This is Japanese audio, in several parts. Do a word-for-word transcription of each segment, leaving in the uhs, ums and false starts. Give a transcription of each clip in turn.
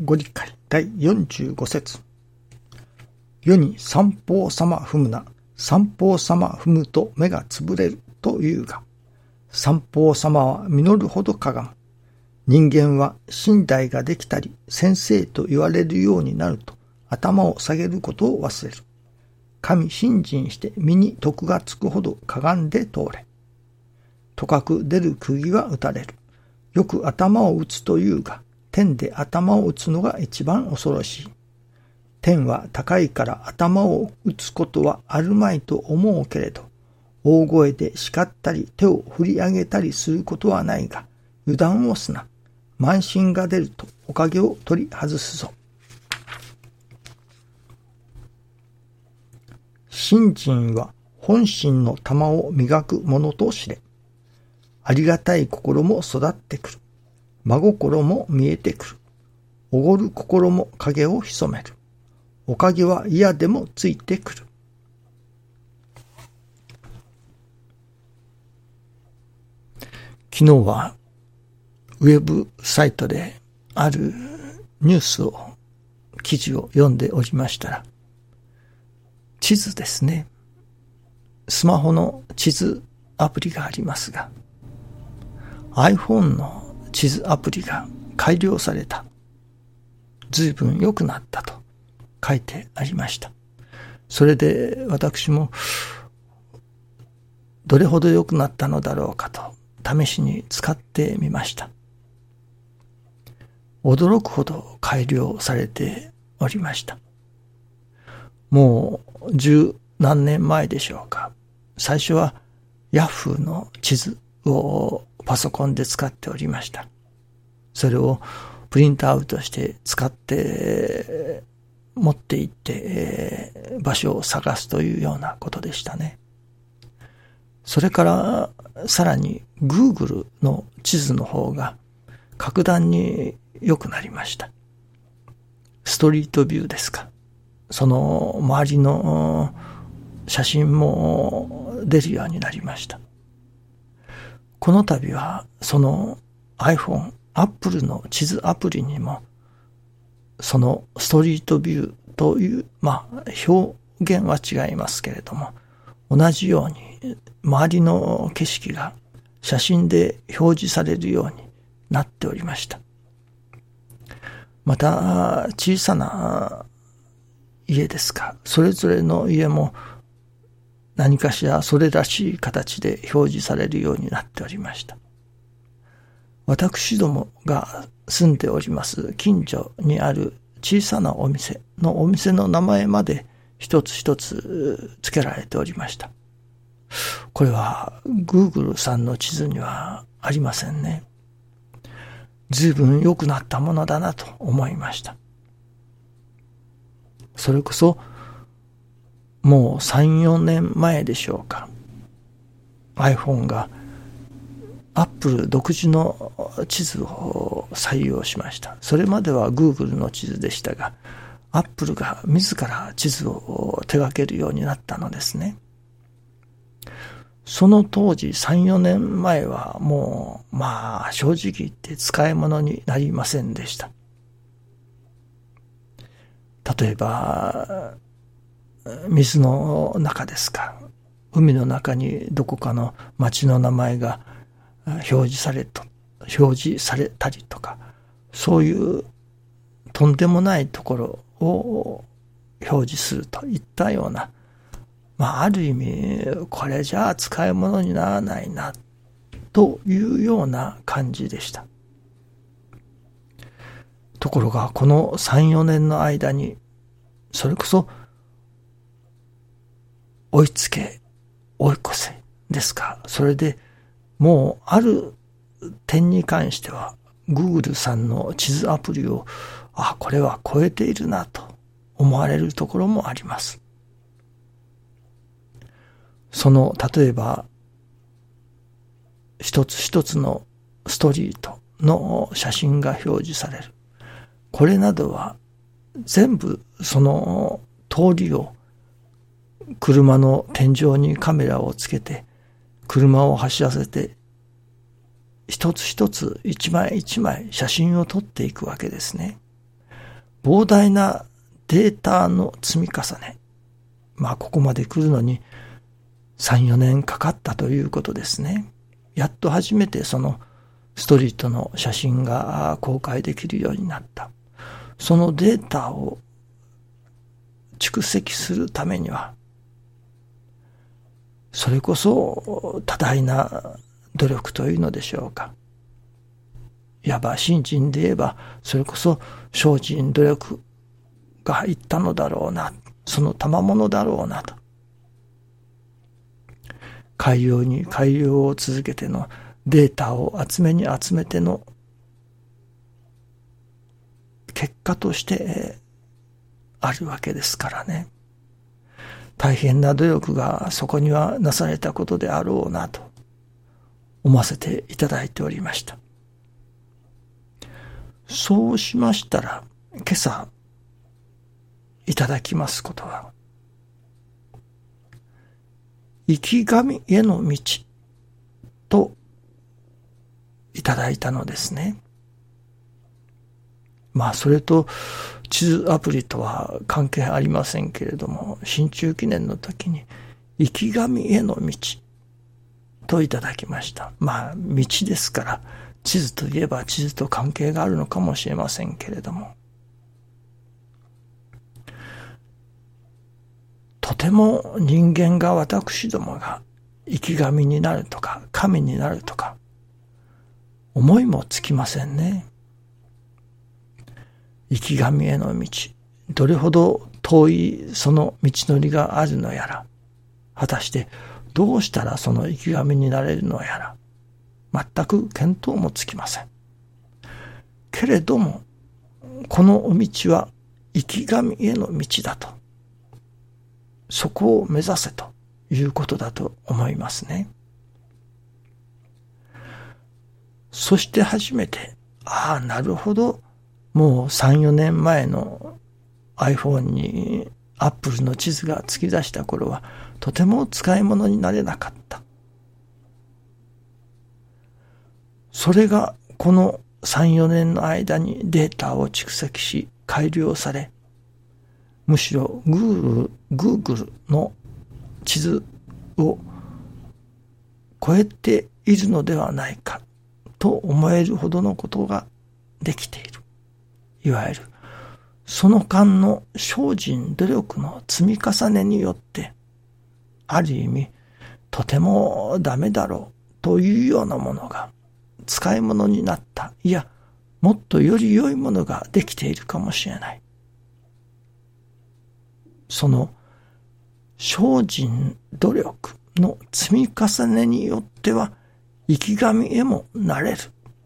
ご理解だいよんじゅうご節。世に三方様踏むな、三方様踏むと目がつぶれるというが、三方様は実るほどかがむ。人間は身代ができたり先生と言われるようになると頭を下げることを忘れる。神信心して身に徳がつくほどかがんで通れ。とかく出る釘は打たれる。よく頭を打つというが、天で頭を打つのが一番恐ろしい。天は高いから頭を打つことはあるまいと思うけれど、大声で叱ったり手を振り上げたりすることはないが、油断をすな。慢心が出るとおかげを取り外すぞ。信心は本心の玉を磨くものと知れ。ありがたい心も育ってくる。真心も見えてくる。おごる心も影を潜める。おかげは嫌でもついてくる。昨日はウェブサイトであるニュースを、記事を読んでおりましたら、地図ですね。スマホの地図アプリがありますが、iPhone の地図アプリが改良された。随分良くなったと書いてありました。それで私もどれほど良くなったのだろうかと試しに使ってみました。驚くほど改良されておりました。もう十何年前でしょうか。最初はヤフーの地図をパソコンで使っておりました。それをプリントアウトして使って持って行って場所を探すというようなことでしたね。それからさらに Google の地図の方が格段に良くなりました。ストリートビューですか。その周りの写真も出るようになりました。この度はその iPhone、Apple の地図アプリにもそのストリートビューという、まあ表現は違いますけれども、同じように周りの景色が写真で表示されるようになっておりました。また小さな家ですか、それぞれの家も何かしらそれらしい形で表示されるようになっておりました。私どもが住んでおります近所にある小さなお店のお店の名前まで一つ一つ付けられておりました。これは Google さんの地図にはありませんね。随分良くなったものだなと思いました。それこそもうさん、よねんまえでしょうか。iPhone が Apple 独自の地図を採用しました。それまでは Google の地図でしたが、Apple が自ら地図を手掛けるようになったのですね。その当時さん、よねんまえはもうまあ正直言って使い物になりませんでした。例えば水の中ですか、海の中にどこかの町の名前が表示されと表示されたりとか、そういうとんでもないところを表示するといったような、まあある意味これじゃあ使い物にならないなというような感じでした。ところがこのさん、よねんの間にそれこそ追いつけ追い越せですか。それでもうある点に関しては Google さんの地図アプリをあこれは超えているなと思われるところもあります。その例えば一つ一つのストリートの写真が表示される。これなどは全部その通りを車の天井にカメラをつけて車を走らせて一つ一つ一枚一枚写真を撮っていくわけですね。 膨大なデータの積み重ね。まあここまで来るのにさん、よねんかかったということですね。やっと初めてそのストリートの写真が公開できるようになった。そのデータを蓄積するためには、それこそ多大な努力というのでしょうか。いわば信心で言えば、それこそ精進努力が入ったのだろうな、その賜物だろうなと。改良に改良を続けてのデータを集めに集めての結果としてあるわけですからね。大変な努力がそこにはなされたことであろうなと思わせていただいておりました。そうしましたら、今朝いただきますことは、生き神への道といただいたのですね。まあそれと地図アプリとは関係ありませんけれども、新中記念の時に生き神への道といただきました。まあ道ですから、地図といえば地図と関係があるのかもしれませんけれども、とても人間が私どもが生き神になるとか神になるとか思いもつきませんね。生き神への道、どれほど遠いその道のりがあるのやら、果たしてどうしたらその生き神になれるのやら、全く見当もつきません。けれども、このお道は生き神への道だと。そこを目指せということだと思いますね。そして初めて、ああ、なるほど、もうさん、よねんまえの iPhone に Apple の地図が突き出した頃は、とても使い物になれなかった。それがこのさん、よねんの間にデータを蓄積し改良され、むしろ Google, Google の地図を超えているのではないかと思えるほどのことができている。いわゆるその間の精進努力の積み重ねによって、ある意味とてもダメだろうというようなものが使い物になった。いや、もっとより良いものができているかもしれない。その精進努力の積み重ねによっては生き神へもなれる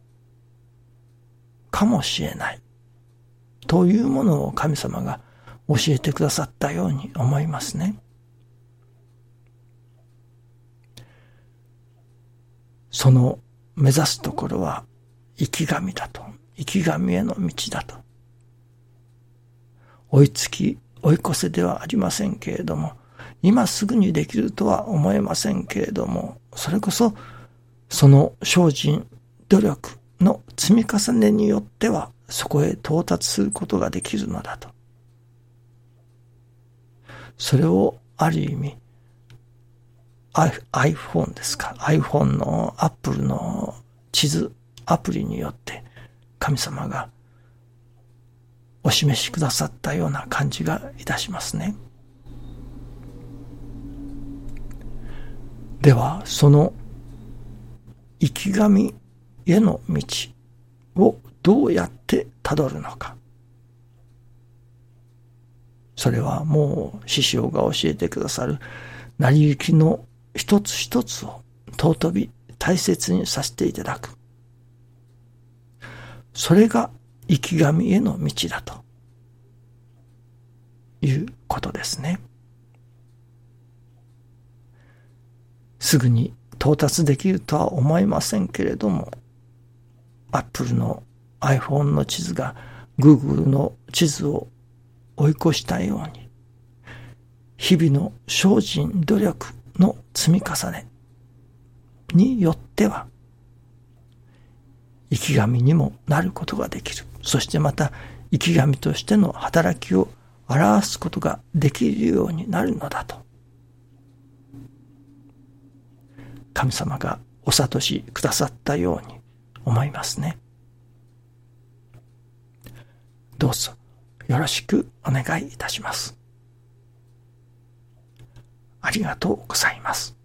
かもしれないというものを神様が教えてくださったように思いますね。その目指すところは生き神だと、生き神への道だと。追いつき追い越せではありませんけれども、今すぐにできるとは思えませんけれども、それこそその精進努力の積み重ねによってはそこへ到達することができるのだと。それをある意味 iPhone ですか、 iPhone の Apple の地図アプリによって神様がお示しくださったような感じがいたしますね。ではその生き神への道をどうやってたどるのか。それはもう師匠が教えてくださる成り行きの一つ一つを尊び大切にさせていただく。それが生き神への道だということですね。すぐに到達できるとは思いませんけれども、Apple の iPhone の地図が Google の地図を追い越したように、日々の精進努力の積み重ねによっては生き神にもなることができる。そしてまた生き神としての働きを表すことができるようになるのだと、神様がお諭しくださったように思いますね。どうぞよろしくお願いいたします。ありがとうございます。